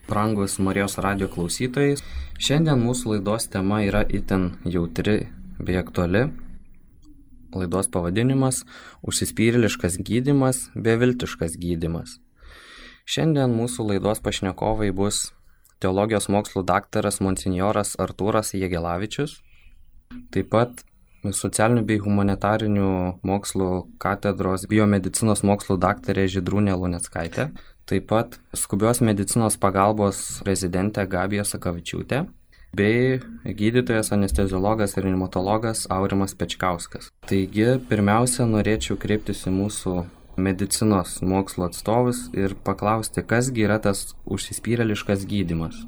Brangus Marijos radijo klausytojai, šiandien mūsų laidos tema yra itin jautri bei aktuali. Laidos pavadinimas – užsispyrėliškas gydymas, beviltiškas gydymas. Šiandien mūsų laidos pašnekovai bus teologijos mokslų daktaras monsinjoras Artūras Jagelavičius, taip pat socialinių bei humanitarinių mokslų katedros biomedicinos mokslų daktarė Žydrūnė Luneckaitė, taip pat skubios medicinos pagalbos rezidentė Gabija Sakavičiūtė bei gydytojas anesteziologas ir reanimatologas Aurimas Pečkauskas. Taigi, pirmiausia, norėčiau kreiptis į mūsų medicinos mokslo atstovus ir paklausti, kasgi yra tas užsispyrėliškas gydymas.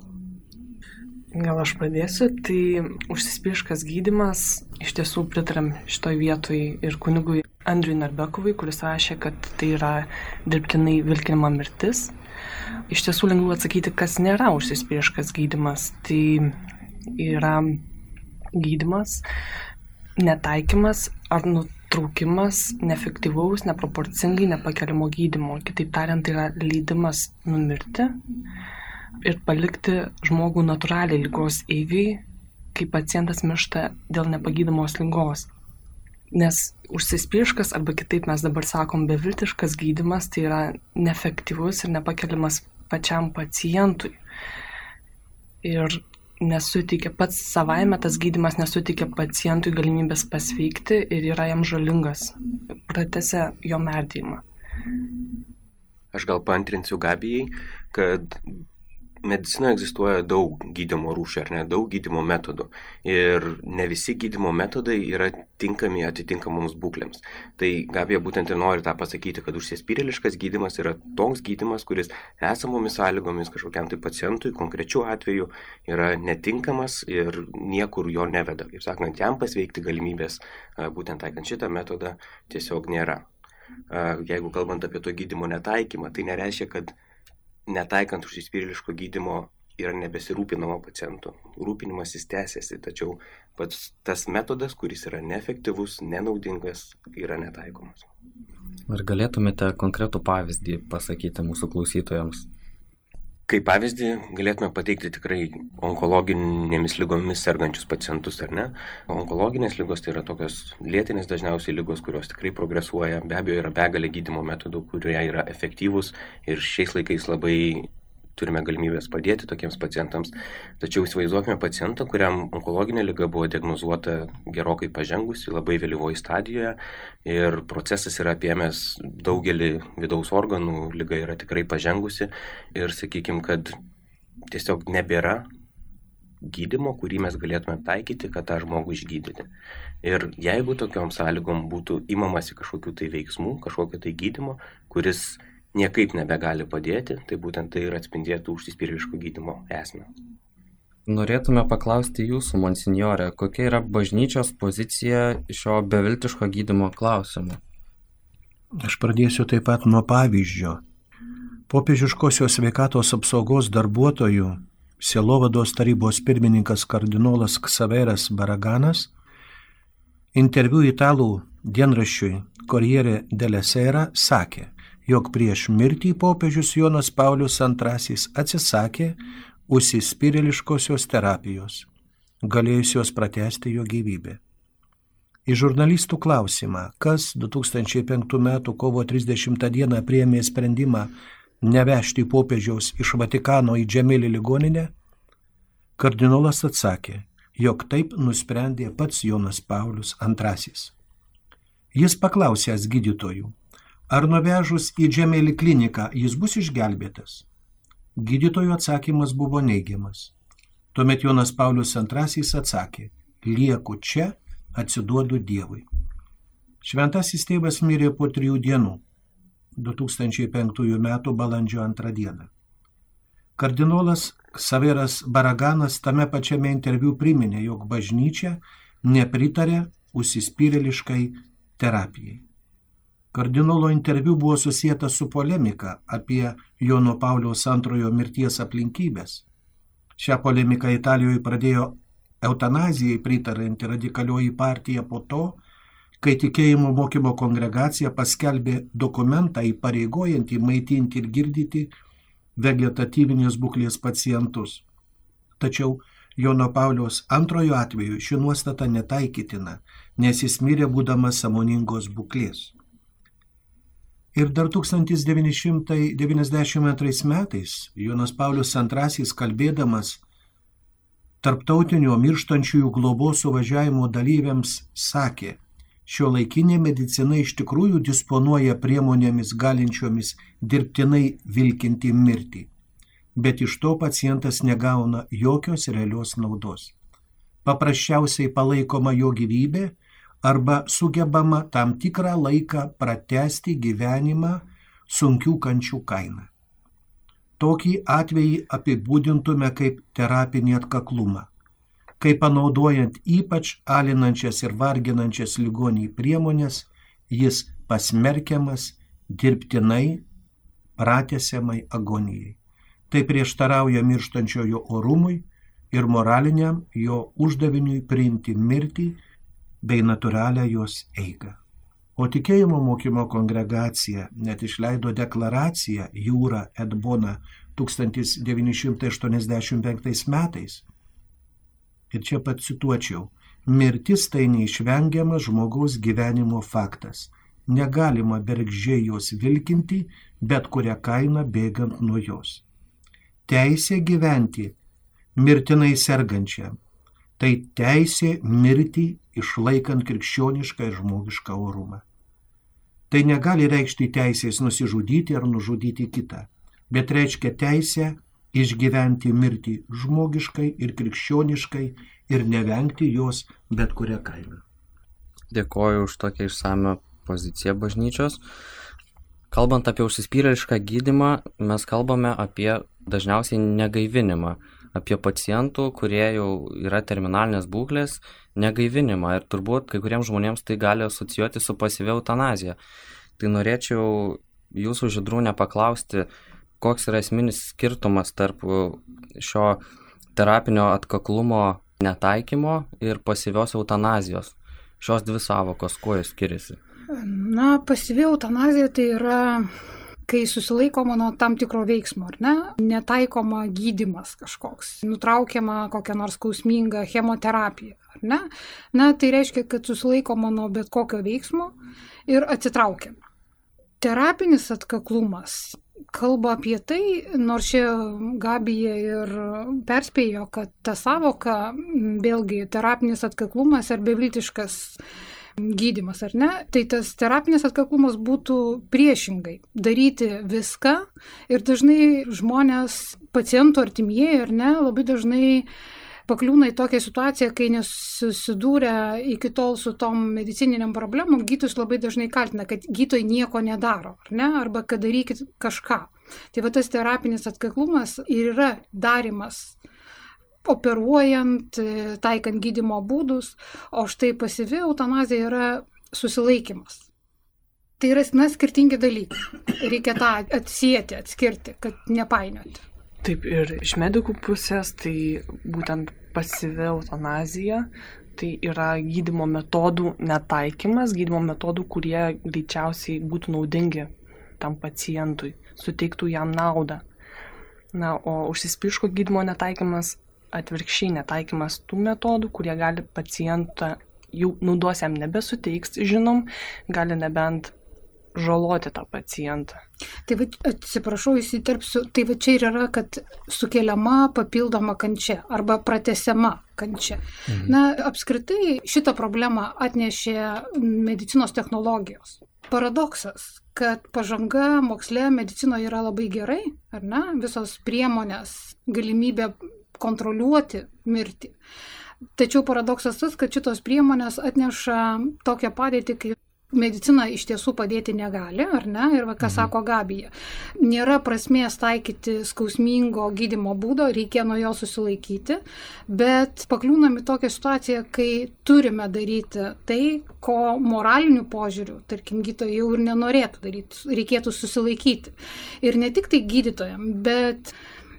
Gal aš pradėsiu, tai užsispyrėliškas gydymas iš tiesų pritaram šitoj vietoj ir kunigui Andriui Narbekovui, kuris rašė, kad tai yra dirbtinai vilkinama mirtis. Iš tiesų lengviau atsakyti, kas nėra užsispyrėliškas gydymas. Tai yra gydymas, netaikymas ar nutraukimas neefektyvaus, neproporcingai nepakeliamo gydymo. Kitaip tariant, tai yra leidimas numirti ir palikti žmogų natūraliai ligos eigai, kai pacientas miršta dėl nepagydomos ligos. Nes užsispyrėliškas, arba kitaip mes dabar sakom beviltiškas gydymas, tai yra neefektyvus ir nepakeliamas pačiam pacientui. Ir nesuteikia pats savaime, tas gydymas nesuteikia pacientui galimybės pasveikti ir yra jam žalingas, pratęsia jo merdėjimą. Aš gal paantrinsiu Gabijai, kad medicinoje egzistuoja daug gydymo rūšių, ar ne, daug gydymo metodų. Ir ne visi gydymo metodai yra tinkami atitinkamoms būklėms. Tai Gabija būtent ir nori tą pasakyti, kad užsispyrėliškas gydymas yra toks gydymas, kuris esamomis sąlygomis kažkokiam tai pacientui konkrečiu atveju yra netinkamas ir niekur jo neveda. Kaip sakant, jam pasveikti galimybės būtent taikant šitą metodą tiesiog nėra. Jeigu kalbant apie to gydymo netaikymą, tai nereiškia, kad netaikant užsispyrėliško gydymo yra nebesirūpinama pacientų. Rūpinimasis tęsiasi, tačiau pats tas metodas, kuris yra neefektyvus, nenaudingas, yra netaikomas. Ar galėtumėte konkretų pavyzdį pasakyti mūsų klausytojams? Kaip pavyzdį galėtume pateikti tikrai onkologinėmis ligomis sergančius pacientus, ar ne? Onkologinės ligos tai yra tokios lėtinės dažniausiai ligos, kurios tikrai progresuoja. Be abejo, yra begalė gydymo metodų, kurie yra efektyvūs ir šiais laikais labai turime galimybės padėti tokiems pacientams. Tačiau įsivaizduokime pacientą, kuriam onkologinė liga buvo diagnozuota gerokai pažengusi, labai vėlyvoje stadijoje ir procesas yra apėmęs daugelį vidaus organų, liga yra tikrai pažengusi ir sakykime, kad tiesiog nebėra gydymo, kurį mes galėtume taikyti, kad tą žmogų išgydyti. Ir jeigu tokiom sąlygom būtų imamasi kažkokių tai veiksmų, kažkokio tai gydymo, kuris niekaip nebegali padėti, tai būtent tai ir atspindėtų užsispyrėliško gydymo esmę. Norėtume paklausti jūsų, monsinjore, kokia yra bažnyčios pozicija šio beviltiško gydymo klausimu? Aš pradėsiu taip pat nuo pavyzdžio. Popiežiškosios sveikatos apsaugos darbuotojų sielovados tarybos pirmininkas kardinolas Ksaveras Baraganas interviu italų dienraščiui Corriere della Sera sakė, jog prieš mirtį popiežius Jonas Paulius II atsisakė užsispyrėliškosios terapijos, galėjusios pratęsti jo gyvybę. Į žurnalistų klausimą, kas 2005 m. kovo 30 d. priėmė sprendimą nevežti popiežiaus iš Vatikano į Džemelį ligoninę, kardinolas atsakė, jog taip nusprendė pats Jonas Paulius II. Jis paklausęs gydytojų, ar nuvežus į Džemelį kliniką jis bus išgelbėtas? Gydytojų atsakymas buvo neigiamas. Tuomet Jonas Paulius II atsakė, lieku čia, atsiduodu Dievui. Šventasis tėvas mirė po 3 dienų, 2005 m. balandžio 2 d. Kardinolas Ksaveras Baraganas tame pačiame interviu priminė, jog bažnyčia nepritarė užsispyrėliškai terapijai. Kardinolo interviu buvo susijęta su polemika apie Jono Pauliaus II mirties aplinkybės. Šią polemiką Italijoje pradėjo eutanazijai pritaranti radikalioji partija po to, kai tikėjimo mokymo kongregacija paskelbė dokumentą įpareigojantį maitinti ir girdyti vegetatyvinės būklės pacientus. Tačiau Jono Pauliaus II atveju ši nuostata netaikytina, nes jis mirė būdamas sąmoningos būklės. Ir dar 1992 metais Jonas Paulius II kalbėdamas tarptautinio mirštančiųjų globos suvažiavimo dalyviams sakė: šiuolaikinė medicina iš tikrųjų disponuoja priemonėmis galinčiomis dirbtinai vilkinti mirtį, bet iš to pacientas negauna jokios realios naudos. Paprasčiausiai palaikoma jo gyvybė arba sugebama tam tikrą laiką pratęsti gyvenimą sunkių kančių kaina. Tokį atvejį apibūdintume kaip terapinį atkaklumą, kai panaudojant ypač alinančias ir varginančias ligonį priemonės, jis pasmerkiamas dirbtinai pratęsiamai agonijai. Tai prieštarauja mirštančiojo orumui ir moraliniam jo uždaviniui priimti mirtį bei natūralią jos eigą. O tikėjimo mokymo kongregacija net išleido deklaraciją Jūra et Bona 1985 metais. Ir čia pacituočiau: mirtis tai neišvengiamas žmogaus gyvenimo faktas. Negalima bergždžiai jos vilkinti, bet kurią kainą bėgant nuo jos. Teisė gyventi mirtinai sergančiam. Tai teisė mirti išlaikant krikščionišką ir žmogišką orumą. Tai negali reikšti teisės nusižudyti ar nužudyti kitą, bet reiškia teisę išgyventi mirtį žmogiškai ir krikščioniškai ir nevengti jos bet kurią kainą. Dėkoju už tokią išsamią poziciją bažnyčios. Kalbant apie užsispyrėlišką gydymą, mes kalbame apie dažniausiai negaivinimą, apie pacientų, kurie jau yra terminalinės būklės, negaivinimą. Ir turbūt kai kuriems žmonėms tai gali asocijuoti su pasyvia eutanazija. Tai norėčiau jūsų, Žydrūne, paklausti, koks yra esminis skirtumas tarp šio terapinio atkaklumo netaikymo ir pasyvios eutanazijos. Šios dvi savokos, kuo jos skiriasi? Na, pasyvi eutanazija tai yra, kai susilaikoma nuo tam tikro veiksmo, ar ne? Netaikoma gydymas kažkoks, nutraukiama kokia nors skausminga chemoterapija, ar ne? Na, tai reiškia, kad susilaikoma nuo bet kokio veiksmo ir atsitraukiama. Terapinis atkaklumas kalba apie tai, nors čia Gabija ir perspėjo, kad ta savoka, vėlgi, terapinis atkaklumas ar beviltiškas gydymas, ar ne? Tai tas terapinis atkaklumas būtų priešingai. Daryti viską ir dažnai žmonės, pacientų artimieji, ar ne, labai dažnai pakliūna į tokią situaciją, kai nesusidūrę iki tol su tom medicininiam problemom, gydytojus labai dažnai kaltina, kad gydytojai nieko nedaro, ar ne? Arba kad darykit kažką. Tai va tas terapinis atkaklumas ir yra darimas operuojant, taikant gydymo būdus, o štai pasyvi eutanazija yra susilaikymas. Tai yra skirtingi dalykai. Reikia tą atsieti, atskirti, kad nepainioti. Taip, ir iš medikų pusės, tai būtent pasyvi eutanazija, tai yra gydymo metodų netaikymas, gydymo metodų, kurie greičiausiai būtų naudingi tam pacientui, suteiktų jam naudą. Na, o užsispyriško gydymo netaikymas atvirkščiai netaikymas tų metodų, kurie gali pacientą, jų naudos jam nebesuteiks, žinom, gali nebent žaloti tą pacientą. Tai va, atsiprašau, įsiterpsiu, tai va čia ir yra, kad sukeliama papildoma kančia arba pratęsiama kančia. Na, apskritai šitą problemą atnešė medicinos technologijos. Paradoksas, kad pažanga moksle medicinoje yra labai gerai, ar ne? Visos priemonės, galimybė kontroliuoti mirtį. Tačiau paradoksas tas, kad šitos priemonės atneša tokią padėtį, kai medicina iš tiesų padėti negali, ar ne? Ir va, ką sako Gabija. Nėra prasmės taikyti skausmingo gydymo būdo, reikia nuo jo susilaikyti, bet pakliūnam į tokią situaciją, kai turime daryti tai, ko moraliniu požiūriu, tarkim, gydytojai jau ir nenorėtų daryti, reikėtų susilaikyti. Ir ne tik tai gydytojams, bet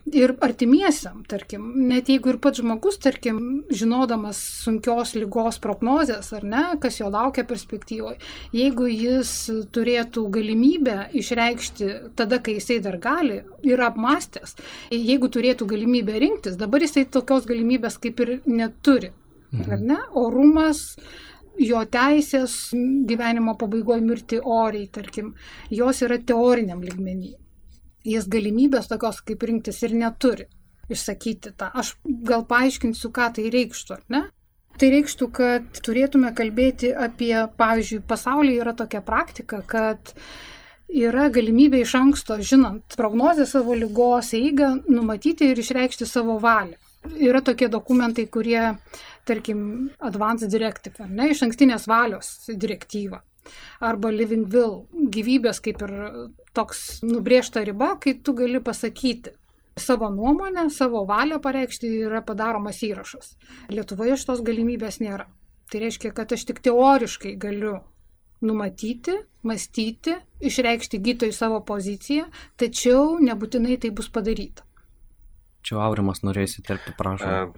Ir artimiesiam, tarkim, net jeigu ir pats žmogus, tarkim, žinodamas sunkios ligos prognozės, ar ne, kas jo laukia perspektyvoje, jeigu jis turėtų galimybę išreikšti tada, kai jisai dar gali, yra apmąstęs, jeigu turėtų galimybę rinktis, dabar jisai tokios galimybės kaip ir neturi, ar ne? Orumas, jo teisės gyvenimo pabaigoje mirti oriai, tarkim, jos yra teoriniam lygmenį. Jis galimybės tokios kaip rinktis ir neturi išsakyti tą. Aš gal paaiškinsiu, ką tai reikštų, ar ne? Tai reikštų, kad turėtume kalbėti apie, pavyzdžiui, pasaulyje yra tokia praktika, kad yra galimybė iš anksto, žinant prognozę savo ligos eigą, numatyti ir išreikšti savo valią. Yra tokie dokumentai, kurie, tarkim, Advance Directive, ar ne, iš ankstinės valios direktyva. Arba living will, gyvybės kaip ir toks nubrėžta riba, kai tu gali pasakyti savo nuomonę, savo valią pareikšti, yra padaromas įrašas. Lietuvoje šitos galimybės nėra. Tai reiškia, kad aš tik teoriškai galiu numatyti, mąstyti, išreikšti gydytojui savo poziciją, tačiau nebūtinai tai bus padaryta. Čia Aurimas norėjo įsiterpti, prašau.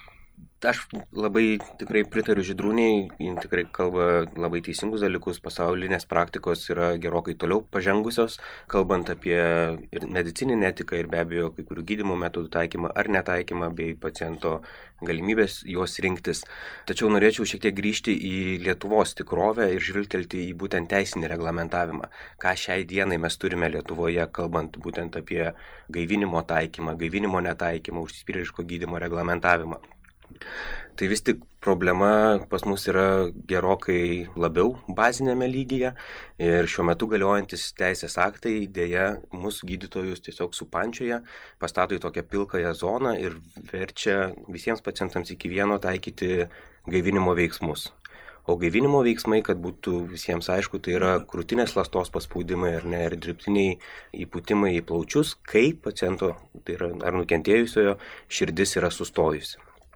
Aš labai tikrai pritariu Žydrūnei, jin tikrai kalba labai teisingus dalykus, pasaulinės praktikos yra gerokai toliau pažengusios, kalbant apie ir medicininę etiką ir be abejo kai kurių gydymo metodų taikymą ar netaikymą bei paciento galimybės juos rinktis. Tačiau norėčiau šiek tiek grįžti į Lietuvos tikrovę ir žvilgtelti į būtent teisinį reglamentavimą. Ką šiai dienai mes turime Lietuvoje, kalbant būtent apie gaivinimo taikymą, gaivinimo netaikymą, užsispyrėliško gydymo reglamentavimą. Tai vis tik problema pas mus yra gerokai labiau bazinėme lygyje ir šiuo metu galiojantis teisės aktai dėja mūsų gydytojus tiesiog supančioja, pastato į tokią pilkąją zoną ir verčia visiems pacientams iki vieno taikyti gaivinimo veiksmus. O gaivinimo veiksmai, kad būtų visiems aišku, tai yra krūtinės ląstos paspaudimai ar ne, ir dirbtiniai įpūtimai į plaučius, kai paciento, tai yra ar nukentėjusiojo, širdis yra sustojusi.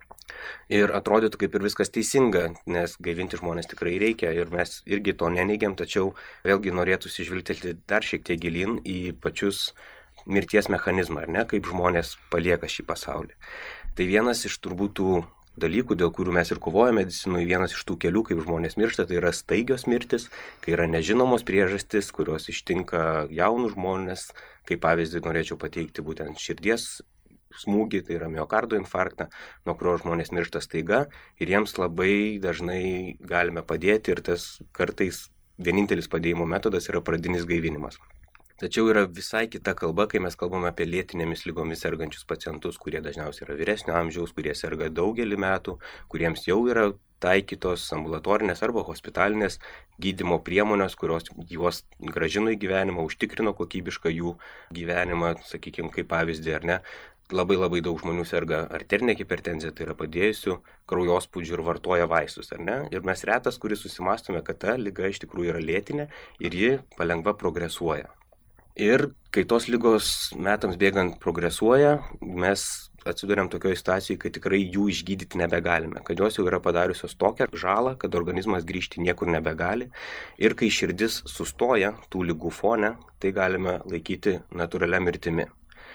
Ir atrodytų kaip ir viskas teisinga, nes gaivinti žmonės tikrai reikia ir mes irgi to neneigiam, tačiau vėlgi norėtųsi žvilgtelti dar šiek tiek gilin į pačius mirties mechanizmą, ar ne, kaip žmonės palieka šį pasaulį. Tai vienas iš turbūt tų dalykų, dėl kurių mes ir kovojame medicinui, vienas iš tų kelių, kaip žmonės miršta, tai yra staigios mirtis, kai yra nežinomos priežastys, kurios ištinka jaunus žmonės, kaip pavyzdį norėčiau pateikti būtent širdies smūgį, tai yra miokardo infarktą, nuo kurio žmonės miršta staiga ir jiems labai dažnai galime padėti ir tas kartais vienintelis padėjimo metodas yra pradinis gaivinimas. Tačiau yra visai kita kalba, kai mes kalbame apie lėtinėmis ligomis sergančius pacientus, kurie dažniausiai yra vyresnio amžiaus, kurie serga daugelį metų, kuriems jau yra taikytos ambulatorinės arba hospitalinės gydymo priemonės, kurios juos grąžino į gyvenimą, užtikrino kokybišką jų gyvenimą, sakykime, kaip pavyzdį ar ne. Labai daug žmonių serga arterinė hipertenzija, tai yra padėjusių kraujospūdžių ir vartoja vaistus, ar ne? Ir mes retas, kuris susimąstome, kad ta liga iš tikrųjų yra lėtinė ir ji palengva progresuoja. Ir kai tos ligos metams bėgant progresuoja, mes atsiduriam tokioje situacijoje, kai tikrai jų išgydyti nebegalime, kad jos jau yra padariusios tokią žalą, kad organizmas grįžti niekur nebegali. Ir kai širdis sustoja tų ligų fone, tai galime laikyti natūralia mirtimi.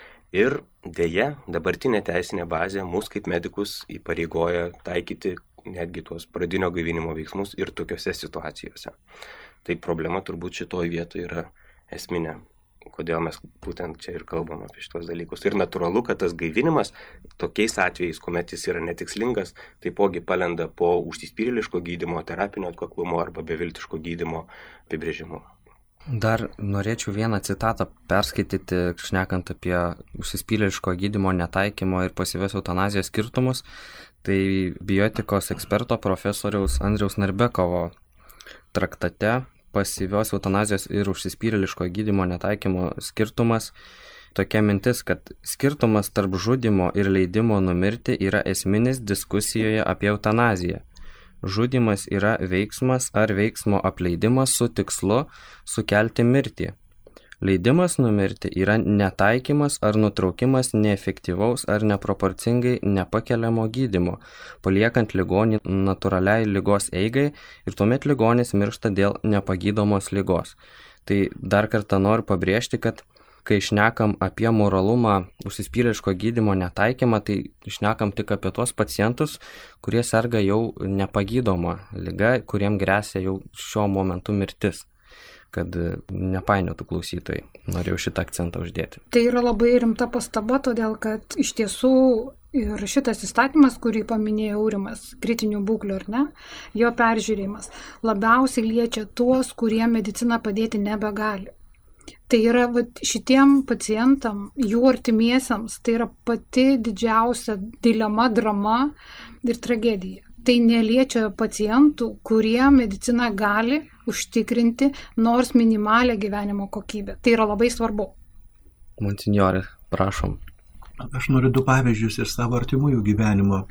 Ir dėja, dabartinė teisinė bazė mus kaip medikus įpareigoja taikyti netgi tuos pradinio gaivinimo veiksmus ir tokiose situacijose. Tai problema turbūt šitoj vietoje yra esminė, kodėl mes būtent čia ir kalbam apie šitos dalykus. Ir natūralu, kad tas gaivinimas tokiais atvejais, kuomet jis yra netikslingas, taipogi palenda po užsispyrėliško gydymo, terapinio atkaklumo arba beviltiško gydymo apibrėžimu. Dar norėčiau vieną citatą perskaityti, šnekant apie užsispyrėliško gydymo netaikymo ir pasyvios eutanazijos skirtumus. Tai bioetikos eksperto profesoriaus Andriaus Narbekovo traktate pasyvios eutanazijos ir užsispyrėliško gydymo netaikymo skirtumas. Tokia mintis, kad skirtumas tarp žudymo ir leidimo numirti yra esminis diskusijoje apie eutanaziją. Žudymas yra veiksmas ar veiksmo apleidimas su tikslu sukelti mirtį. Leidimas numirti yra netaikymas ar nutraukimas neefektyvaus ar neproporcingai nepakeliamo gydymo, paliekant ligonį natūraliai ligos eigai ir tuomet ligonis miršta dėl nepagydomos ligos. Tai dar kartą noriu pabrėžti, kad kai šnekam apie moralumą, užsispyrėliško gydymo netaikymą, tai šnekam tik apie tuos pacientus, kurie serga jau nepagydoma liga, kuriem gresia jau šiuo momentu mirtis, kad nepainiotų klausytojai. Norėjau šitą akcentą uždėti. Tai yra labai rimta pastaba, todėl kad iš tiesų ir šitas įstatymas, kurį paminėjo Aurimas, kritinių būklių ar ne, jo peržiūrėjimas labiausiai liečia tuos, kurie medicina padėti nebegali. Tai yra šitiem pacientam, jų artimiesiams, tai yra pati didžiausia dilema, drama ir tragedija. Tai neliečia pacientų, kurie medicina gali užtikrinti nors minimalią gyvenimo kokybę. Tai yra labai svarbu. Monsinjore, prašom. Aš noriu 2 pavyzdžius iš savo artimųjų gyvenimo.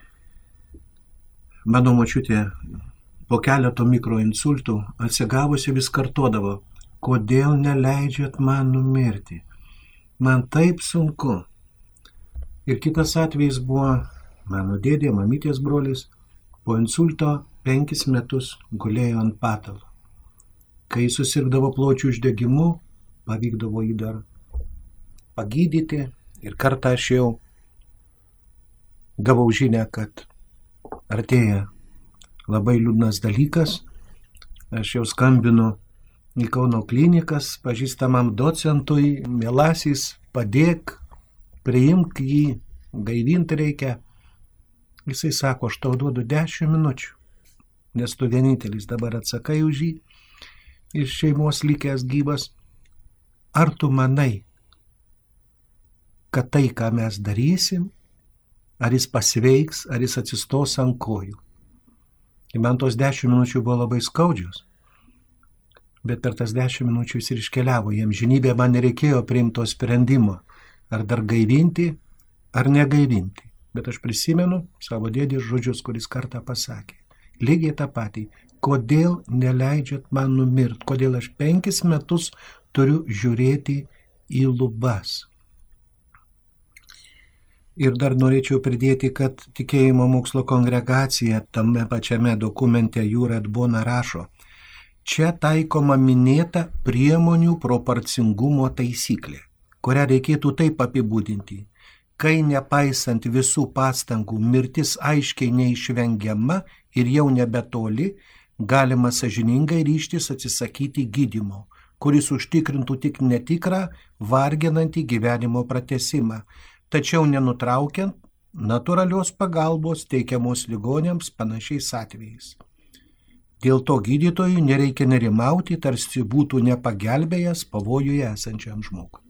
Mano močiutė po keleto mikroinsultų atsigavusi vis kartodavo, kodėl neleidžiat man numirti. Man taip sunku. Ir kitas atvejis buvo mano dėdė, mamytės brolis, po insulto 5 metus gulėjo ant patalo. Kai susirgdavo plaučių uždegimu, pavykdavo jį dar pagydyti. Ir kartą aš jau gavau žinią, kad artėja labai liūdnas dalykas. Aš jau skambinu į Kauno klinikas pažįstamam docentui, mielasis, padėk, priimk jį, gaivinti reikia. Jisai sako, aš tau duodu 10 minučių, nes tu vienintelis dabar atsakai už jį, iš šeimos likęs gyvas. Ar tu manai, kad tai, ką mes darysim, ar jis pasveiks, ar jis atsistos ant kojų? Ir man tos 10 minučių buvo labai skaudžios, bet per tas 10 minučių jis ir iškeliavo. Jam žinybė, man nereikėjo priimto sprendimo, ar dar gaivinti, ar negaivinti. Bet aš prisimenu savo dėdės žodžius, kuris kartą pasakė. Lygiai tą patį. Kodėl neleidžiat man numirti? Kodėl aš 5 metus turiu žiūrėti į lubas? Ir dar norėčiau pridėti, kad Tikėjimo mokslo kongregacija tame pačiame dokumente Jura et Bona rašo, čia taikoma minėta priemonių proporcingumo taisyklė, kurią reikėtų taip apibūdinti. Kai nepaisant visų pastangų mirtis aiškiai neišvengiama ir jau nebetoli, galima sąžiningai ryžtis atsisakyti gydymo, kuris užtikrintų tik netikrą, varginantį gyvenimo pratesimą, tačiau nenutraukiant natūralios pagalbos teikiamos ligoniams panašiais atvejais. Dėl to gydytojui nereikia nerimauti, tarsi būtų nepagelbėjęs pavojuje esančiam žmogui.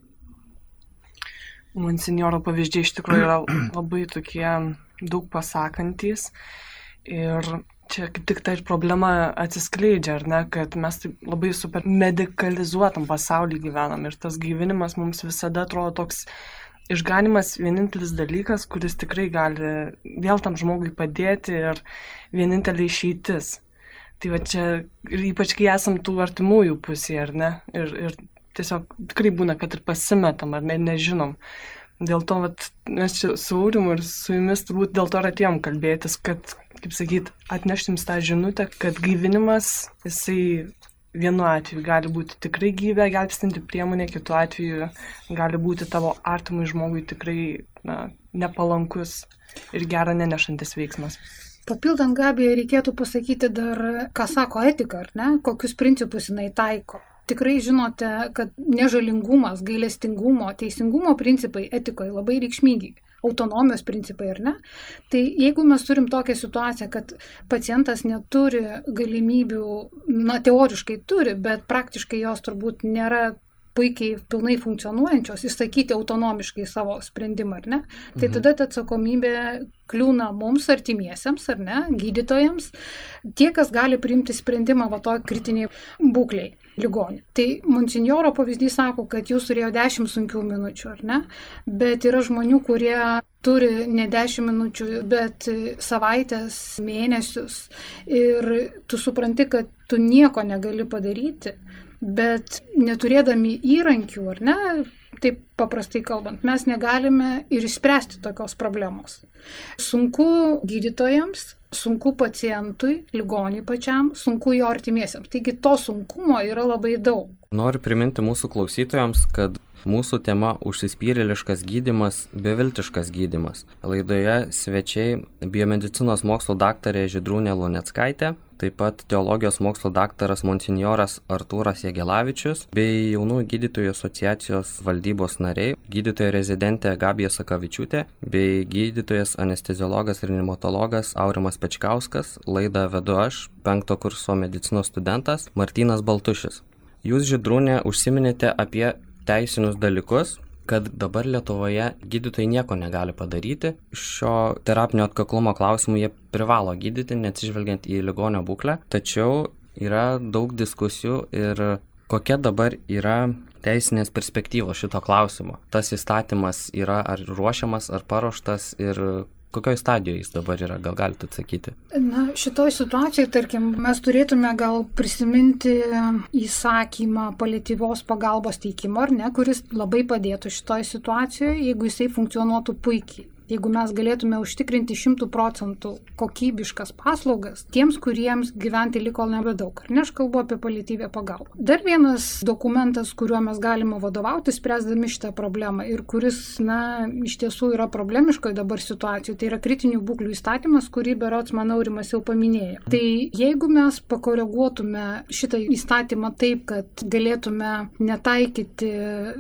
Monsinjoro pavyzdžiai iš tikrųjų yra labai tokie daug pasakantys ir čia kaip tik ta problema atsiskleidžia, ar ne, kad mes taip labai super medikalizuotam pasaulyje gyvenam ir tas gyvenimas mums visada atrodo toks išganimas vienintelis dalykas, kuris tikrai gali vėl tam žmogui padėti ir vienintelė išeitis. Tai va čia, ir ypač kai esam tų artimųjų pusėje, ar ne, ir tiesiog tikrai būna, kad ir pasimetam, ar ne, nežinom. Dėl to, mes čia su Aurimu ir su jumis turbūt dėl to ir atėjom kalbėtis, kad, kaip sakyt, atneštim tą žinutę, kad gyvenimas, jisai vienu atveju gali būti tikrai gyvę gelbstinti priemonė, kitu atveju gali būti tavo artimui žmogui tikrai nepalankus ir gerą nenešantis veiksmas. Papildant Gabiją, reikėtų pasakyti dar, ką sako etika, ar ne, kokius principus jinai taiko. Tikrai žinote, kad nežalingumas, gailestingumo, teisingumo principai etikoje labai reikšmingi, autonomijos principai, ar ne? Tai jeigu mes turim tokią situaciją, kad pacientas neturi galimybių, teoriškai turi, bet praktiškai jos turbūt nėra puikiai pilnai funkcionuojančios, išsakyti autonomiškai savo sprendimą, ar ne? Tai tada ta atsakomybė kliūna mums artimiesiems, ar ne, gydytojams, tie, kas gali priimti sprendimą to kritiniai būkliai ligonių. Tai monsinjoro pavyzdys sako, kad jūs turėjo 10 sunkių minučių, ar ne? Bet yra žmonių, kurie turi ne 10 minučių, bet savaitės, mėnesius ir tu supranti, kad tu nieko negali padaryti, bet neturėdami įrankių, ar ne, taip paprastai kalbant, mes negalime ir išspręsti tokios problemos. Sunku gydytojams, sunku pacientui, ligoniui pačiam, sunku jo artimiesiams. Taigi to sunkumo yra labai daug. Noriu priminti mūsų klausytojams, kad Mūsų tema užsispyrėliškas gydymas, beviltiškas gydymas. Laidoje svečiai biomedicinos mokslo daktarė Žydrūnė Luneckaitė, taip pat teologijos mokslo daktaras monsinjoras Artūras Jagelavičius bei jaunųjų gydytojų asociacijos valdybos nariai, gydytoja rezidentė Gabija Sakavičiūtė bei gydytojas anesteziologas ir reanimatologas Aurimas Pečkauskas. Laidą vedu aš, 5 kurso medicinos studentas Martynas Baltušis. Jūs, Žydrūnė, užsiminėte apie teisinius dalykus, kad dabar Lietuvoje gydytojai nieko negali padaryti. Šio terapinio atkaklumo klausimų jie privalo gydyti, neatsižvelgiant į ligonio būklę. Tačiau yra daug diskusijų ir kokia dabar yra teisinės perspektyvos šito klausimo. Tas įstatymas yra ar ruošiamas, ar paruoštas ir kokioje stadijoje jis dabar yra, gal galite atsakyti? Na, šitoj situacijoje, tarkim, mes turėtume gal prisiminti įsakymą paliatyvios pagalbos teikimo, ar ne, kuris labai padėtų šitoj situacijoje, jeigu jisai funkcionuotų puikiai. Jeigu mes galėtume užtikrinti 100% kokybiškas paslaugas tiems, kuriems gyventi liko nebedaug. Ar ne, aš kalbu apie paliatyvią pagalbą. Dar vienas dokumentas, kuriuo mes galime vadovauti, spręsdami šitą problemą ir kuris, iš tiesų yra problemiškoje dabar situacijoje, tai yra kritinių būklių įstatymas, kurį berods Aurimas jau paminėjo. Tai jeigu mes pakoreguotume šitą įstatymą taip, kad galėtume netaikyti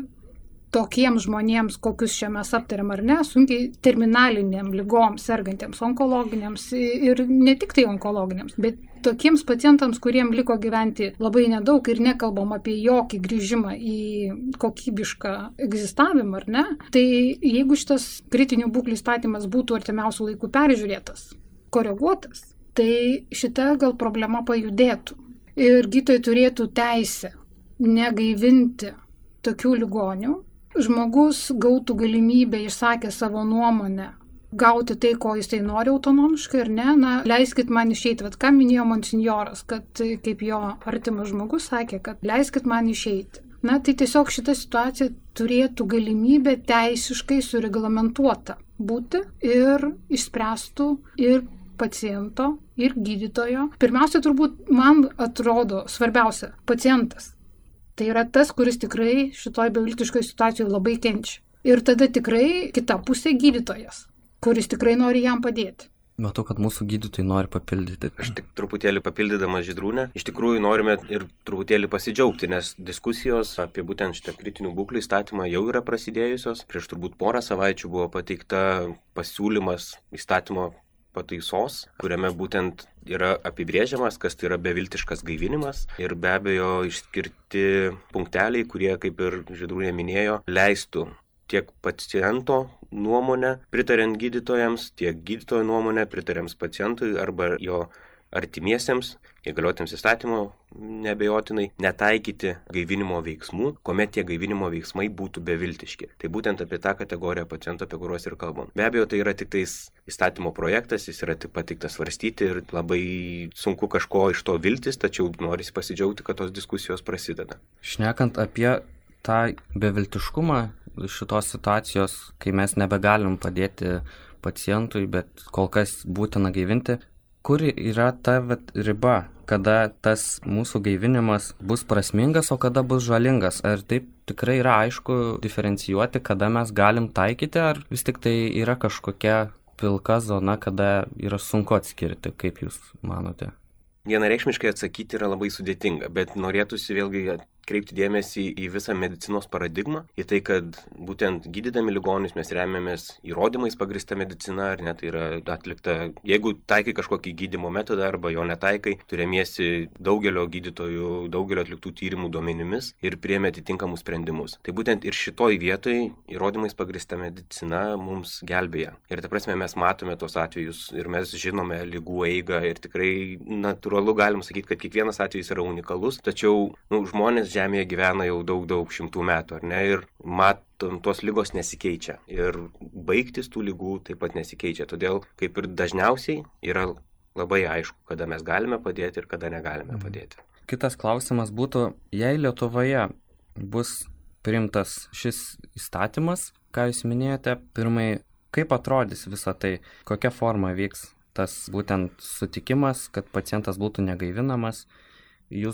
tokiems žmonėms, kokius čia mes aptariam ar ne, sunkiai terminaliniam lygoms sergantiems, onkologiniams ir ne tik tai onkologiniams, bet tokiems pacientams, kuriem liko gyventi labai nedaug ir nekalbam apie jokį grįžimą į kokybišką egzistavimą, ar ne, tai jeigu šitas kritinių būklių įstatymas būtų artimiausių laikų peržiūrėtas, koreguotas, tai šita gal problema pajudėtų ir gydytojai turėtų teisę negaivinti tokių ligonių. Žmogus gautų galimybę, išsakę savo nuomonę, gauti tai, ko jisai nori autonomiškai, ar ne, leiskit man išeiti, ką minėjo monsinjoras, kad kaip jo artimas žmogus sakė, kad leiskit man išeiti. Tai tiesiog šita situacija turėtų galimybę teisiškai sureglamentuota būti ir išspręstų ir paciento, ir gydytojo. Pirmiausia, turbūt man atrodo svarbiausia - pacientas. Tai yra tas, kuris tikrai šitoj beviltiškoje situacijoje labai kenčia. Ir tada tikrai kita pusė gydytojas, kuris tikrai nori jam padėti. Matau, kad mūsų gydytojai nori papildyti. Aš tik truputėlį papildydamas Žydrūnę, iš tikrųjų norime ir truputėlį pasidžiaugti, nes diskusijos apie būtent šitą kritinių būklių įstatymą jau yra prasidėjusios. Prieš turbūt porą savaičių buvo pateikta pasiūlymas įstatymo pataisos, kuriame būtent yra apibrėžiamas, kas tai yra beviltiškas gaivinimas ir be abejo išskirti punkteliai, kurie, kaip ir Žydrūnė minėjo, leistų tiek paciento nuomonę pritariant gydytojams, tiek gydytojo nuomonę pritariant pacientui arba jo artimiesiems, įgaliotiems įstatymo neabejotinai, netaikyti gaivinimo veiksmų, kuomet tie gaivinimo veiksmai būtų beviltiški. Tai būtent apie tą kategoriją pacientų, apie kuriuos ir kalbam. Be abejo, tai yra tik tais įstatymo projektas, jis yra tik pateiktas svarstyti ir labai sunku kažko iš to viltis, tačiau norisi pasidžiaugti, kad tos diskusijos prasideda. Šnekant apie tą beviltiškumą šitos situacijos, kai mes nebegalim padėti pacientui, bet kol kas būtina gaivinti, kur yra ta riba, kada tas mūsų gaivinimas bus prasmingas, o kada bus žalingas? Ar taip tikrai yra aišku diferencijuoti, kada mes galim taikyti, ar vis tik tai yra kažkokia pilka zona, kada yra sunku atskirti, kaip jūs manote? Vienareikšmiškai atsakyti yra labai sudėtinga, bet norėtųsi vėlgi kreipti dėmesį į visą medicinos paradigmą, į tai, kad būtent gydydami ligonius mes remiamės įrodymais pagrįsta medicina, ar ne, tai yra atlikta, jeigu taikai kažkokį gydymo metodą arba jo netaikai, tu remiesi daugelio gydytojų, daugelio atliktų tyrimų duomenimis ir priėmė atitinkamus sprendimus. Tai būtent ir šitoj vietoj įrodymais pagrįsta medicina mums gelbėja. Ir ta prasme mes matome tos atvejus ir mes žinome ligų eigą ir tikrai natūralu galim sakyti, kad kiekvienas atvejis yra unikalus, tačiau žmonės Žemėje gyvena jau daug šimtų metų, ar ne, ir matom, tos ligos nesikeičia ir baigtis tų ligų taip pat nesikeičia, todėl kaip ir dažniausiai yra labai aišku, kada mes galime padėti ir kada negalime padėti. Kitas klausimas būtų, jei Lietuvoje bus priimtas šis įstatymas, ką jūs minėjote, pirmai, kaip atrodys visa tai, kokia forma vyks tas būtent sutikimas, kad pacientas būtų negaivinamas, jūs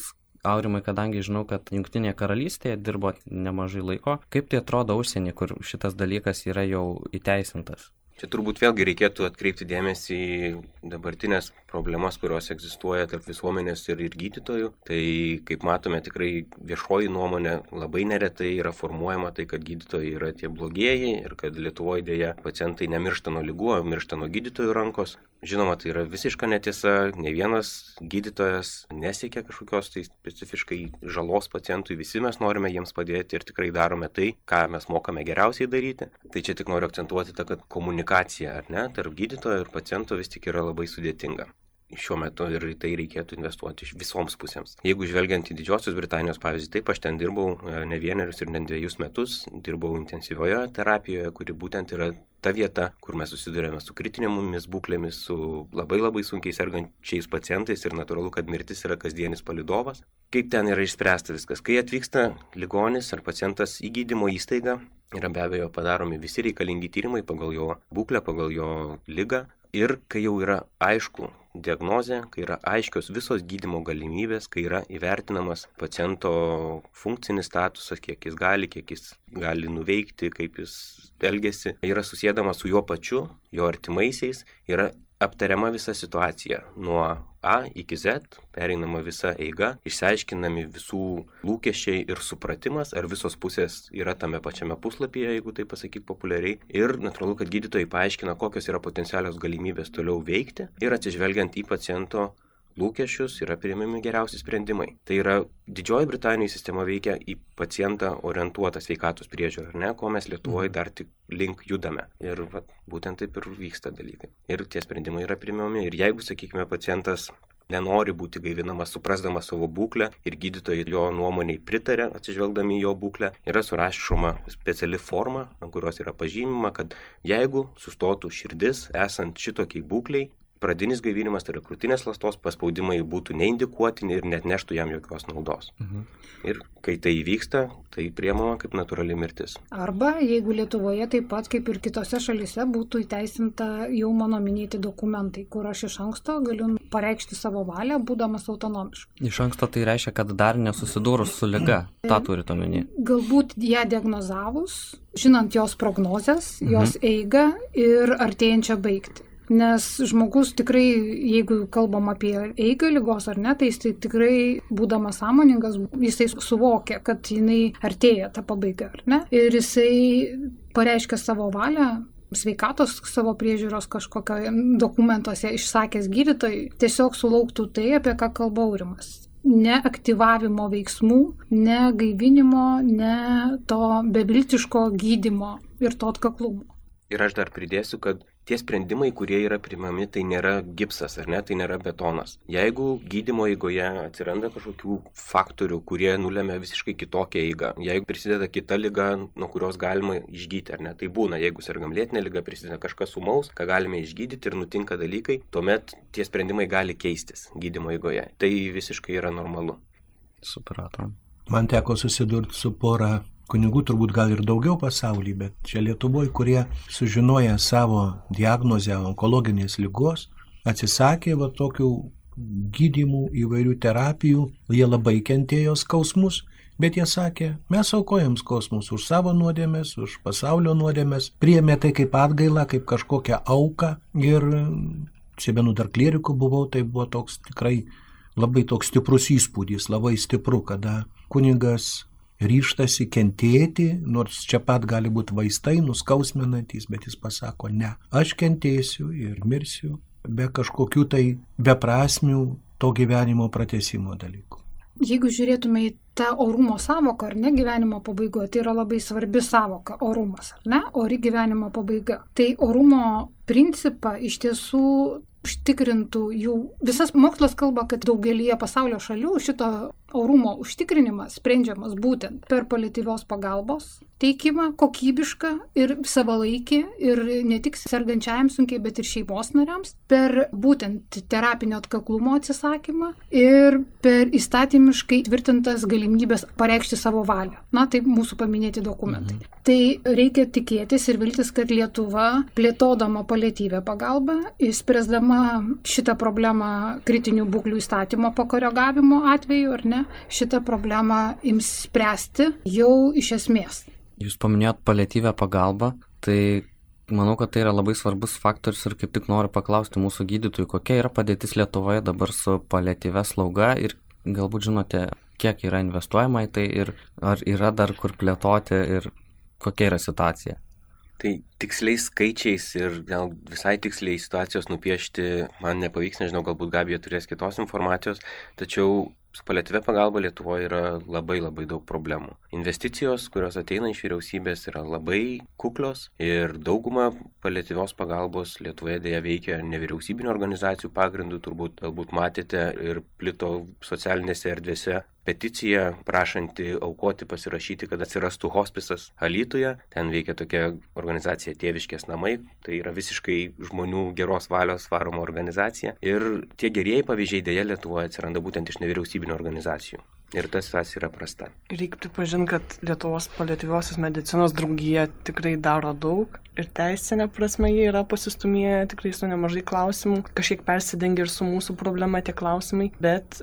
Aurimai, kadangi žinau, kad Jungtinėje karalystėje dirbo nemažai laiko, kaip tai atrodo užsienį, kur šitas dalykas yra jau įteisintas? Čia turbūt vėlgi reikėtų atkreipti dėmesį į dabartinės problemas, kurios egzistuoja tarp visuomenės ir gydytojų. Tai, kaip matome, tikrai viešoji nuomonė labai neretai yra formuojama tai, kad gydytojai yra tie blogieji ir kad Lietuvoje dėja pacientai nemiršta nuo ligų, o miršta nuo gydytojų rankos. Žinoma, tai yra visiška netiesa, ne vienas gydytojas nesiekia kažkokios tai specifiškai žalos pacientui, visi mes norime jiems padėti ir tikrai darome tai, ką mes mokame geriausiai daryti. Tai čia tik noriu akcentuoti tą, kad komunikacija, ar ne, tarp gydytojo ir paciento vis tik yra labai sudėtinga. Šiuo metu ir tai reikėtų investuoti iš visoms pusėms. Jeigu žvelgiant į Didžiosios Britanijos pavyzdį, taip, aš ten dirbau ne 1 ir ne 2 metus, dirbau intensyvioje terapijoje, kuri būtent yra ta vieta, kur mes susidurėme su kritinėmis būklėmis, su labai sunkiai sergančiais pacientais ir natūralu, kad mirtis yra kasdienis palydovas. Kaip ten yra išspręsta viskas? Kai atvyksta ligonis ar pacientas į gydymo įstaigą, yra be abejo padaromi visi reikalingi tyrimai pagal jo būklę, pagal jo ligą. Ir kai jau yra aišku diagnozė, kai yra aiškios visos gydymo galimybės, kai yra įvertinamas paciento funkcinis statusas, kiek jis gali nuveikti, kaip jis elgesi, yra susėdama su juo pačiu, jo artimaisiais, yra aptariama visa situacija nuo A iki Z, pereinama visa eiga, išsiaiškinami visų lūkesčiai ir supratimas, ar visos pusės yra tame pačiame puslapyje, jeigu tai pasakyti populiariai. Ir natūralu, kad gydytojai paaiškina, kokios yra potencialios galimybės toliau veikti ir atsižvelgiant į paciento lūkesčius yra priimami geriausi sprendimai. Tai yra Didžioji Britanijos sistema veikia į pacientą orientuotą sveikatos priežiūrą, ar ne, ko mes Lietuvoje dar tik link judame. Ir būtent taip ir vyksta dalykai. Ir tie sprendimai yra priimami. Ir jeigu, sakykime, pacientas nenori būti gaivinamas, suprasdamas savo būklę ir gydytojai jo nuomoniai pritarė, atsižvelgdami į jo būklę, yra surašoma speciali forma, ant kurios yra pažymima, kad jeigu sustotų širdis esant šitokiai būkliai, pradinis gaivinimas, tai yra krūtinės ląstos paspaudimai būtų neindikuotini ir net neštų jam jokios naudos. Ir kai tai įvyksta, tai priimama kaip natūrali mirtis. Arba jeigu Lietuvoje taip pat kaip ir kitose šalyse būtų įteisinta jau mano minėti dokumentai, kur aš iš anksto galiu pareikšti savo valią, būdamas autonomiškai. Iš anksto tai reiškia, kad dar nesusidūrus su liga, tą turite omeny. Galbūt ją diagnozavus, žinant jos prognozes, jos eigą ir artėjančią baigtį. Nes žmogus tikrai, jeigu kalbam apie eigą ligos ar ne, tai jis tikrai, būdamas sąmoningas, jisai suvokia, kad jinai artėja ta pabaiga, ar ne? Ir jisai pareiškia savo valią, sveikatos savo priežiūros kažkokio dokumentuose išsakęs gydytojui, tiesiog sulauktų tai, apie ką kalba Aurimas. Ne aktyvavimo veiksmų, ne gaivinimo, ne to beviltiško gydymo ir to atkaklumo. Ir aš dar pridėsiu, kad tie sprendimai, kurie yra priimami, tai nėra gipsas, ar ne, tai nėra betonas. Jeigu gydymo eigoje atsiranda kažkokių faktorių, kurie nulemia visiškai kitokią eigą, jeigu prisideda kita liga, nuo kurios galima išgydyti, ar ne, tai būna, jeigu sergam lėtinė liga, prisideda kažkas ūmaus, ką galime išgydyti ir nutinka dalykai, tuomet tie sprendimai gali keistis gydymo eigoje. Tai visiškai yra normalu. Supratom. Man teko susidurti su pora kunigų, turbūt gal ir daugiau pasaulyje, bet čia Lietuvoje, kurie sužinoję savo diagnozę onkologinės ligos, atsisakė tokių gydymų, įvairių terapijų, jie labai kentėjo skausmus, bet jie sakė, mes aukojam skausmus už savo nuodėmes, už pasaulio nuodėmes, priėmė tai kaip atgailą, kaip kažkokią auką ir atsimenu dar klierikų buvau, tai buvo toks tikrai labai toks stiprus įspūdis, labai stipru, kada kunigas ryžtasi kentėti, nors čia pat gali būti vaistai, nuskausminantys, bet jis pasako, ne, aš kentėsiu ir mirsiu be kažkokių tai beprasmių to gyvenimo pratęsimo dalykų. Jeigu žiūrėtume į tą orumo savoką, ar ne, gyvenimo pabaigoje, tai yra labai svarbi savoka, orumas, ar ne, ori gyvenimo pabaiga. Tai orumo principą iš tiesų užtikrintų jų, visas mokslas kalba, kad daugelyje pasaulio šalių šito orumo užtikrinimas sprendžiamas būtent per paliatyvios pagalbos teikimą, kokybišką ir savalaikį, ir ne tik sergančiajam sunkiai, bet ir šeimos nariams, per būtent terapinio atkaklumo atsisakymą ir per įstatymiškai tvirtintas galimybės pareikšti savo valią. Na, tai mūsų paminėti dokumentai. Tai reikia tikėtis ir viltis, kad Lietuva, plėtodama paliatyvią pagalbą, išspręsdama šitą problemą kritinių būklių įstatymo pakoregavimo atveju, ar ne, šitą problemą ims spręsti jau iš esmės. Jūs paminėjot paliatyvią pagalbą, tai manau, kad tai yra labai svarbus faktorius ir kaip tik noriu paklausti mūsų gydytojų, kokia yra padėtis Lietuvoje dabar su paliatyvia slauga ir galbūt žinote, kiek yra investuojama į tai ir ar yra dar kur plėtoti ir kokia yra situacija. Tai tiksliais skaičiais ir gal visai tiksliai situacijos nupiešti man nepavyks, nežinau, galbūt Gabija turės kitos informacijos, tačiau su paliatyvia pagalba Lietuvoje yra labai daug problemų. Investicijos, kurios ateina iš vyriausybės, yra labai kuklios ir dauguma paliatyvios pagalbos Lietuvoje dėja veikia nevyriausybinio organizacijų pagrindų, turbūt galbūt matėte ir plito socialinėse erdvėse peticiją prašanti aukoti, pasirašyti, kad atsirastų hospisas Alytuje. Ten veikia tokia organizacija Tėviškės namai, tai yra visiškai žmonių geros valios varoma organizacija. Ir tie gerieji pavyzdžiai dėja Lietuvoje atsiranda būtent iš nevyriausybinio organizacijų. Ir ta situacija yra prasta. Reikia pripažinti, kad Lietuvos paliatyviosios medicinos draugija tikrai daro daug ir teisinė prasme jie yra pasistumėję tikrai su nemažai klausimų. Kažkiek persidengia ir su mūsų problema tie klausimai, bet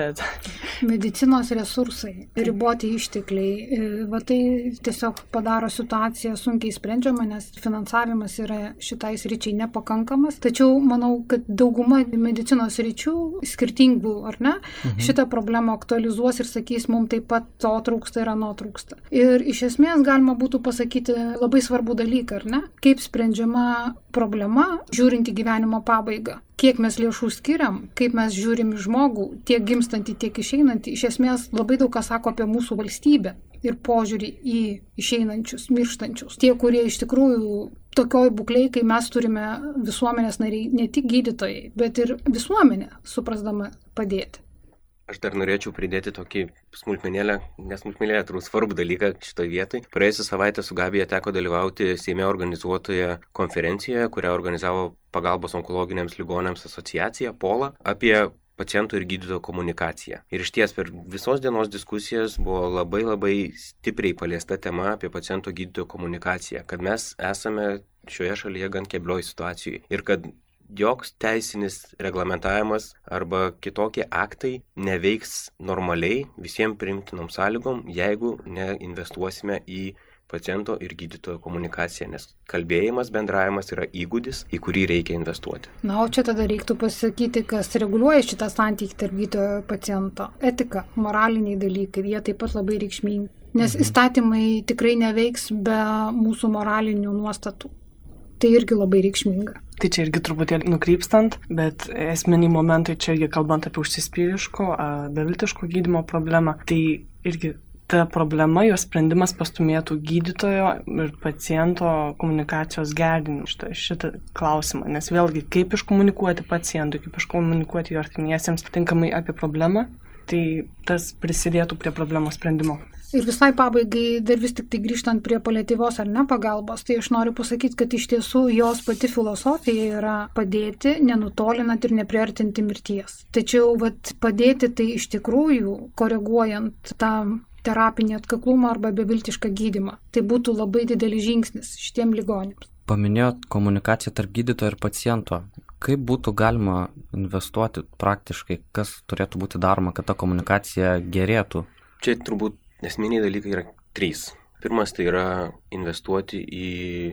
medicinos resursai, riboti ištekliai, va tai tiesiog padaro situaciją sunkiai sprendžiama, nes finansavimas yra šitai sričiai nepakankamas. Tačiau manau, kad dauguma medicinos sričių skirtingų, ar ne, šitą problemą aktualizuos ir sakys, mums taip pat to trūksta ir ano trūksta. Ir iš esmės galima būtų pasakyti labai svarbų dalyką, ar ne, kaip sprendžiama problema, žiūrint į gyvenimo pabaigą. Kiek mes lėšų skiriam, kaip mes žiūrim į žmogų, tiek gimstantį, tiek išeinantį, iš esmės labai daug ką sako apie mūsų valstybę ir požiūrį į išeinančius, mirštančius. Tie, kurie iš tikrųjų tokioj būklei, kai mes turime visuomenės nariai, ne tik gydytojai, bet ir visuomenė, suprasdama padėti. Aš dar norėčiau pridėti tokį nesmulkmenėlę, turbūt svarbų dalyką šitoje vietoje. Praėjusią savaitę su Gabija teko dalyvauti Seime organizuotoje konferencijoje, kurią organizavo Pagalbos onkologiniams ligonėms asociacija POLA apie pacientų ir gydytojo komunikaciją. Ir išties per visos dienos diskusijas buvo labai stipriai paliesta tema apie paciento gydytojo komunikaciją, kad mes esame šioje šalyje gan keblioj situacijai ir kad joks teisinis reglamentavimas arba kitokie aktai neveiks normaliai visiems priimtinom sąlygom, jeigu neinvestuosime į paciento ir gydytojo komunikaciją, nes kalbėjimas, bendravimas yra įgūdis, į kurį reikia investuoti. Na, o čia tada reiktų pasakyti, kas reguliuoja šitą santykį tarp gydytojo ir paciento. Etika, moraliniai dalykai, jie taip pat labai reikšmingi, nes įstatymai tikrai neveiks be mūsų moralinių nuostatų. Tai irgi labai reikšminga. Tai čia irgi truputėlį nukrypstant, bet esminiai momentai čia irgi kalbant apie užsispyriško, beviltiško gydymo problemą, tai irgi ta problema, jos sprendimas pastumėtų gydytojo ir paciento komunikacijos gerinimą šitą klausimą. Nes vėlgi, kaip iškomunikuoti pacientui, kaip iškomunikuoti jo artimiesiems tinkamai apie problemą, tai tas prisidėtų prie problemos sprendimo. Ir visai pabaigai, dar vis tik tai grįžtant prie paliatyvios ar ne pagalbos, tai aš noriu pasakyti, kad iš tiesų jos pati filosofija yra padėti, nenutolinant ir nepriartinti mirties. Tačiau padėti tai iš tikrųjų, koreguojant tą terapinį atkaklumą arba beviltišką gydymą. Tai būtų labai didelis žingsnis šitiem ligonėms. Paminėjot komunikaciją tarp gydytojo ir paciento. Kaip būtų galima investuoti praktiškai, kas turėtų būti daroma, kad ta komunikacija gerėtų? Čia turbūt esminiai dalykai yra 3. Pirmas tai yra investuoti į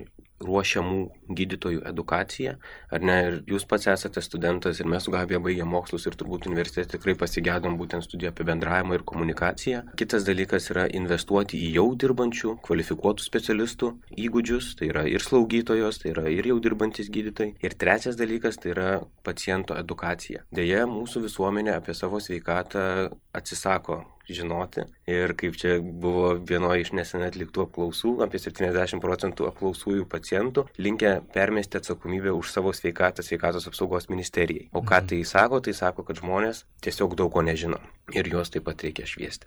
ruošiamų gydytojų edukaciją, ar ne, ir jūs pats esate studentas ir mes su Gabija baigėm mokslus ir turbūt universitete tikrai pasigedom būtent studijų apie bendravimą ir komunikaciją. Kitas dalykas yra investuoti į jau dirbančių, kvalifikuotų specialistų įgūdžius, tai yra ir slaugytojos, tai yra ir jau dirbantis gydytojai. Ir trečias dalykas tai yra paciento edukacija. Deja, mūsų visuomenė apie savo sveikatą atsisako žinoti ir kaip čia buvo vienoje iš neseniai atliktų apklausų, apie 70% apklausųjų pacientų linkę permesti atsakomybę už savo sveikatą sveikatos apsaugos ministerijai. O ką tai sako? Tai sako, kad žmonės tiesiog daug ko nežino ir juos taip pat reikia šviesti.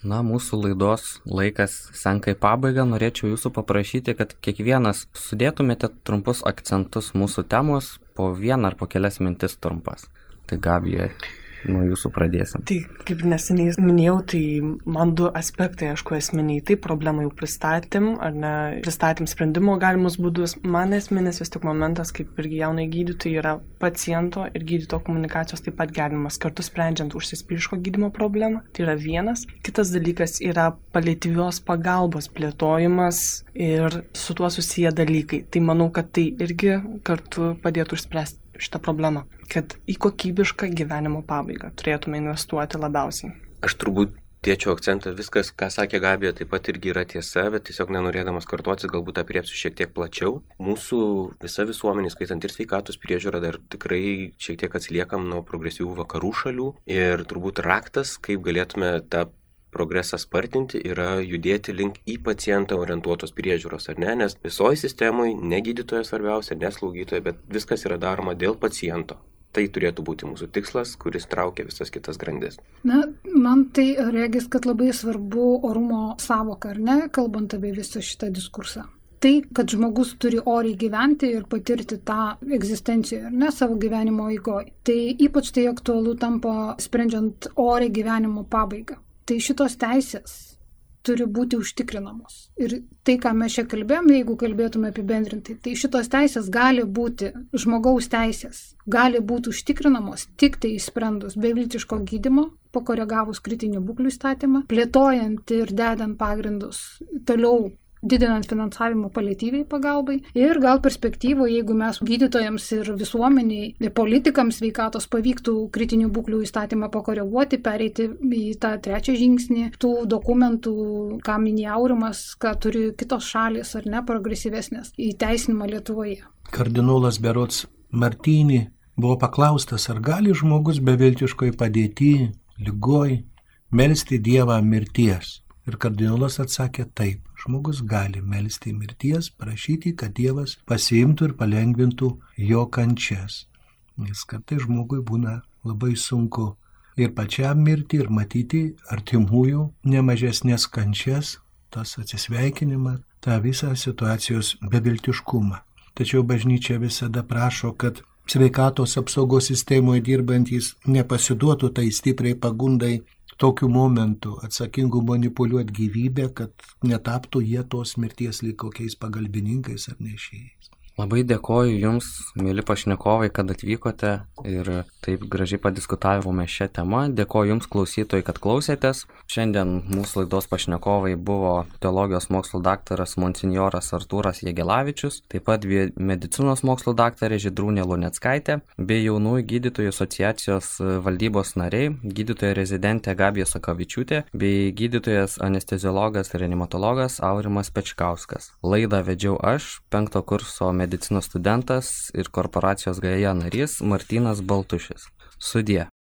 Na, mūsų laidos laikas senka į pabaigą. Norėčiau jūsų paprašyti, kad kiekvienas sudėtumėte trumpus akcentus mūsų temos, po vieną ar po kelias mintis trumpas. Tai Gabija, nuo jūsų pradėsim. Tai kaip neseniai minėjau, tai man du aspektai, aišku, esminiai. Tai problemą jau pristatym, ar ne, pristatym sprendimo galimus būdus. Man esminis vis tik momentas, kaip irgi jaunai gydytojai, yra paciento ir gydytojo komunikacijos taip pat gerimas, kartu sprendžiant užsispyriško gydymo problemą. Tai yra vienas. Kitas dalykas yra paliatyvios pagalbos plėtojimas ir su tuo susiję dalykai. Tai manau, kad tai irgi kartu padėtų išspręsti šitą problemą, kad į kokybišką gyvenimo pabaigą turėtume investuoti labiausiai. Aš turbūt dėčiau akcentą, viskas, ką sakė Gabija, taip pat irgi yra tiesa, bet tiesiog nenorėdamas kartuotis, galbūt apriepsiu šiek tiek plačiau. Mūsų visa visuomenė, skaitant ir sveikatos priežiūrą, dar tikrai šiek tiek atsiliekam nuo progresyvių vakarų šalių ir turbūt raktas, kaip galėtume tą progresą spartinti, yra judėti link į pacientą orientuotos priežiūros, ar ne? Nes visoje sistemoje ne gydytojas svarbiausia, ne slaugytoja, bet viskas yra daroma dėl paciento. Tai turėtų būti mūsų tikslas, kuris traukia visas kitas grandis. Na, man tai regis, kad labai svarbu orumo sąvoka, ar ne, kalbant apie visą šitą diskursą. Tai, kad žmogus turi oriai gyventi ir patirti tą egzistenciją, ar ne, savo gyvenimo eigoje. Tai ypač tai aktualu tampa sprendžiant oriai gyvenimo pabaigą. Tai šitos teisės turi būti užtikrinamos. Ir tai, ką mes čia kalbėjom, jeigu kalbėtume apibendrintai, tai šitos teisės gali būti, žmogaus teisės, gali būti užtikrinamos tik tai išsprendus beviltiško gydymo, pakoregavus kritinių būklių įstatymą, plėtojant ir dedant pagrindus toliau, didinant finansavimą paliatyviai pagalbai ir gal perspektyvoje, jeigu mes gydytojams ir visuomeniai, ir politikams sveikatos pavyktų kritinių būklių įstatymą pakoreguoti, pereiti į tą trečią žingsnį, tų dokumentų, ką minėjo Aurimas, ką turi kitos šalis ar ne progresyvesnės, įteisinimą Lietuvoje. Kardinolas berods Martynį buvo paklaustas, ar gali žmogus beviltiškoj padėty, ligoj, melsti Dievą mirties. Ir kardinolas atsakė taip, žmogus gali melsti mirties, prašyti, kad Dievas pasiimtų ir palengvintų jo kančias. Nes kartais žmogui būna labai sunku ir pačiam mirti, ir matyti artimųjų nemažesnės kančias, tas atsisveikinimą, tą visą situacijos beviltiškumą. Tačiau bažnyčia visada prašo, kad sveikatos apsaugos sistemoje dirbantys nepasiduotų tai stipriai pagundai tokiu momentu atsakingų manipuliuoti gyvybę, kad netaptų jie tos mirties lyg kokiais pagalbininkais ar nešėjais. Labai dėkoju Jums, mėly pašnekovai, kad atvykote ir taip gražiai padiskutavome šią temą. Dėkoju Jums, klausytojai, kad klausėtės. Šiandien mūsų laidos pašnekovai buvo teologijos mokslų daktaras monsinjoras Artūras Jagelavičius, taip pat medicinos mokslų daktarė Žydrūnė Luneckaitė, bei jaunųjų gydytojų asociacijos valdybos nariai, gydytoja rezidentė Gabija Sakavičiūtė, bei gydytojas anesteziologas ir reanimatologas Aurimas Pečkauskas. Laidą vedžiau aš, 5. kurso medicinos studentas ir korporacijos Gaja narys Martynas Baltušis. Sudie.